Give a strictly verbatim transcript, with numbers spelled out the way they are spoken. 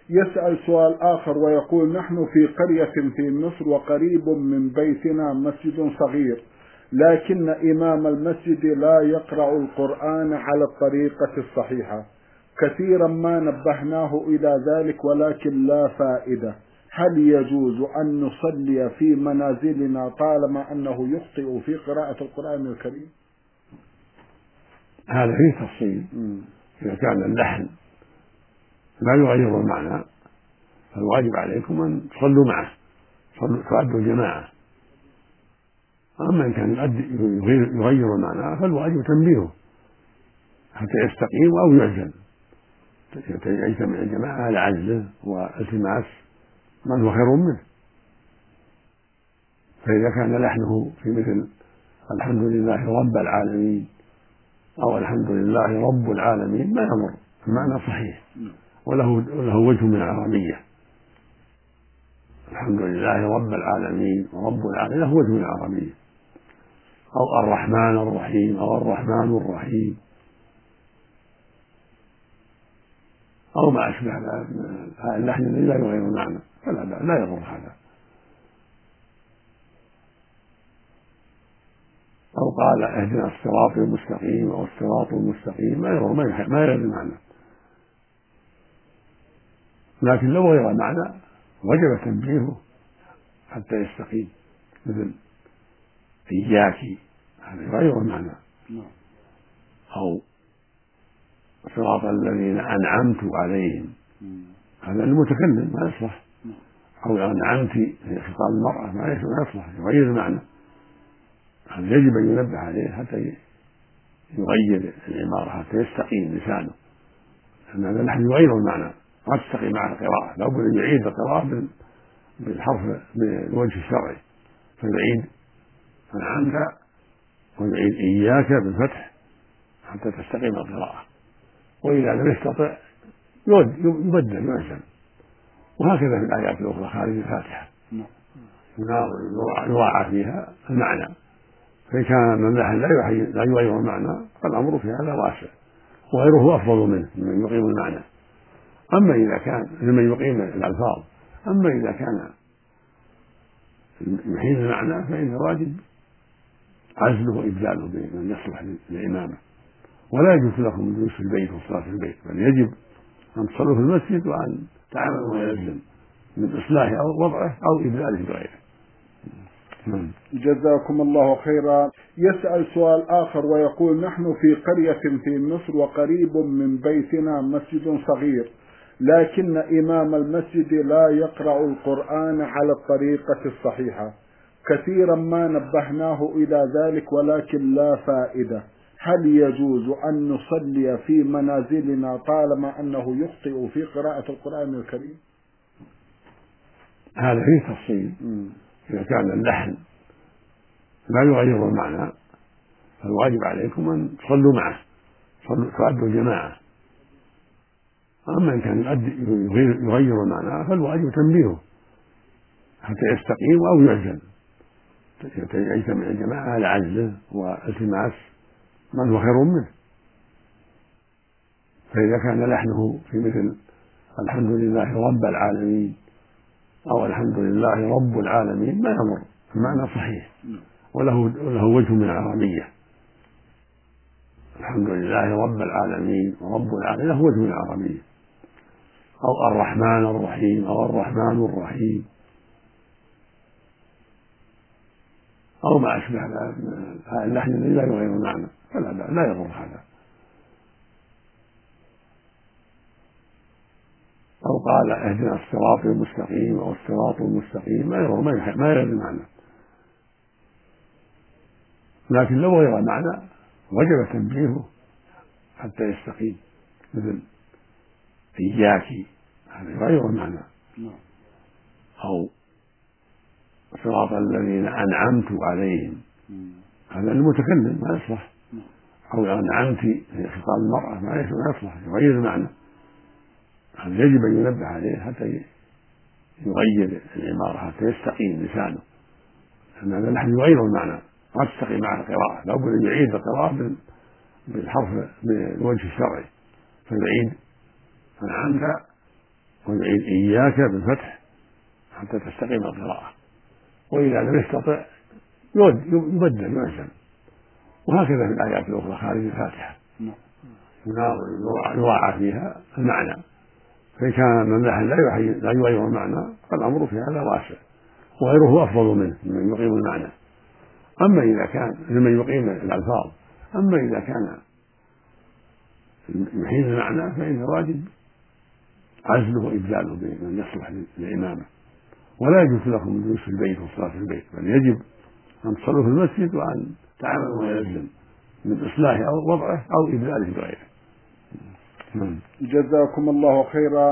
يسأل سؤال آخر ويقول: نحن في قرية في مصر وقريب من بيتنا مسجد صغير، لكن إمام المسجد لا يقرأ القرآن على الطريقة الصحيحة، كثيرا ما نبهناه إلى ذلك ولكن لا فائدة، هل يجوز أن نصلي في منازلنا طالما أنه يخطئ في قراءة القرآن الكريم؟ هذا فيه تفصيل. إذا كان اللحن لا يغير المعنى فالواجب عليكم أن تصلوا معه، تؤدوا الجماعة. أما إن كان يغير المعنى فالواجب تنبيهه حتى يستقيم أو يعزل، يجتمع الجماعة على عزله والتماس من هو خير منه. فإذا كان لحنه في مثل الحمد لله رب العالمين أو الحمد لله رب العالمين ما يضر، المعنى صحيح وله له وجه من العربية. الحمد لله رب العالمين ورب العالمين له وجه من العربية. أو الرحمن الرحيم أو الرحمن الرحيم أو ما أشبه هذا اللحن الذي لا يغير المعنى فلا لا يضر هذا. أو قال اهدنا الصراط المستقيم أو الصراط المستقيم ما يضر ما يغير المعنى، لكن لو غير المعنى وجب تنبيهه حتى يستقيم، مثل إياك هذا يغير المعنى، أو صراط الذين أنعمت عليهم هذا المتكلم ما يصلح، أو أنعمت في خطاب المرأة ما يصلح يغير المعنى. هذا يجب أن ينبه عليه حتى يغير العبارة حتى يستقيم لسانه، لأن هذا اللحن يغير المعنى ما تستقيم مع القراءة، لابد أن يعيد القراءة بالحرف بالوجه الشرعي، فيعيد أنعمت ويعيد إياك بالفتح حتى تستقيم القراءة، وإذا لم يستطع يبدل يعزل. وهكذا في الآيات الأخرى خارج الفاتحة يراعى فيها المعنى، فإن كان اللحن لا يغير المعنى فالأمر في هذا واسع، وغيره أفضل منه من يقيم المعنى. أما إذا كان لمن يقيم الألفاظ، أما إذا كان يحيل المعنى فإن الواجب عزله وإبداله بمن يصلح للإمامة، ولا يجوز لكم الجلوس في البيت والصلاة في البيت، بل يجب أن تصلوا في المسجد وأن تعملوا ما يلزم من إصلاحه أو وضعه أو إبداله بغيره. جزاكم الله خيرا. يسأل سؤال آخر ويقول: نحن في قرية في مصر وقريب من بيتنا مسجد صغير، لكن إمام المسجد لا يقرأ القرآن على الطريقة الصحيحة، كثيرا ما نبهناه إلى ذلك ولكن لا فائدة، هل يجوز أن نصلي في منازلنا طالما أنه يخطئ في قراءة القرآن الكريم؟ هذا فيه تفصيل. إذا كان اللحن لا يغير المعنى فالواجب عليكم أن تصلوا معه، تؤدوا الجماعة. أما إن كان يغير المعنى فالواجب تنبيهه حتى يستقيم أو يعزل، يجتمع الجماعة على عزله والتماس من هو خير منه. فإذا كان لحنه في مثل الحمد لله رب العالمين أو الحمد لله رب العالمين ما يضر، المعنى صحيح وله له وجه من العربية. الحمد لله رب العالمين ورب العالمين له وجه من العربية. أو الرحمن الرحيم أو الرحمن الرحيم أو ما أشبه هذا اللحن الذي لا يغير المعنى فلا لا يضر هذا. أو قال اهدنا الصراط المستقيم أو الصراط المستقيم ما يضر ما يغير المعنى، لكن لو غير المعنى وجب تنبيهه حتى يستقيم، مثل إياك هذا يغير المعنى، أو صراط الذين أنعمت عليهم هذا المتكلم ما يصلح، أو أنعمت في خطاب المرأة ما يصلح يغير المعنى. هذا يجب أن ينبه عليه حتى يغير العبارة حتى يستقيم لسانه، لأن هذا اللحن يغير المعنى ما تستقيم مع القراءة، لابد أن يعيد القراءة بالحرف بالوجه الشرعي، فيعيد أنعمت ويعيد إياك بالفتح حتى تستقيم القراءة، وإذا لم يستطع يبدل يعزم، وهكذا في الآيات الأخرى خارج الفاتحة يراعى فيها المعنى، فإن كان من لا يغير المعنى فالأمر في هذا واسع، وغيره أفضل منه من يقيم المعنى. أما إذا كان من يقيم الألفاظ أما إذا كان يحيل المعنى فإن الواجب عزله وإبداله بمن يصلح للإمامة، ولا يجوز لكم الجلوس في البيت والصلاة في البيت، بل يجب أن تصلوا في المسجد وأن تعملوا ما يلزم من إصلاح أو وضعه أو إبداله بغيره. جزاكم الله خيرا.